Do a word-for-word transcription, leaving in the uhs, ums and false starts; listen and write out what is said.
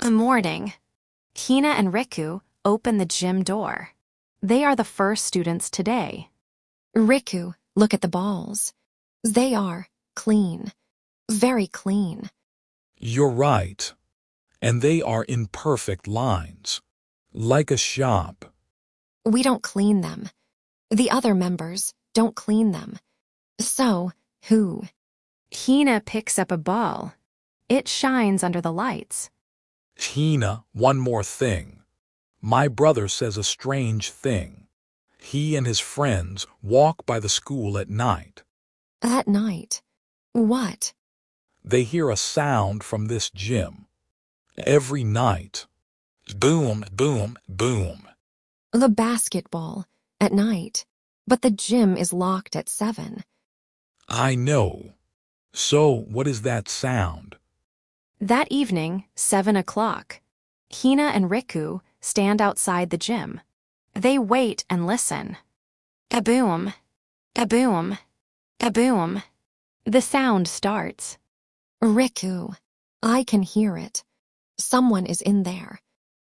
Morning. Hina and Riku open the gym door. They are the first students today. Riku, look at the balls. They are clean. Very clean. You're right. And they are in perfect lines. Like a shop. We don't clean them. The other members don't clean them. So, who? Hina picks up a ball. It shines under the lights. Hina, one more thing. My brother says a strange thing. He and his friends walk by the school at night. At night? What? They hear a sound from this gym. Every night. Boom, boom, boom. The basketball, at night. But the gym is locked at seven. I know. So, what is that sound? That evening, seven o'clock. Hina and Riku stand outside the gym. They wait and listen. Kaboom, kaboom, kaboom. The sound starts. Riku, I can hear it. Someone is in there.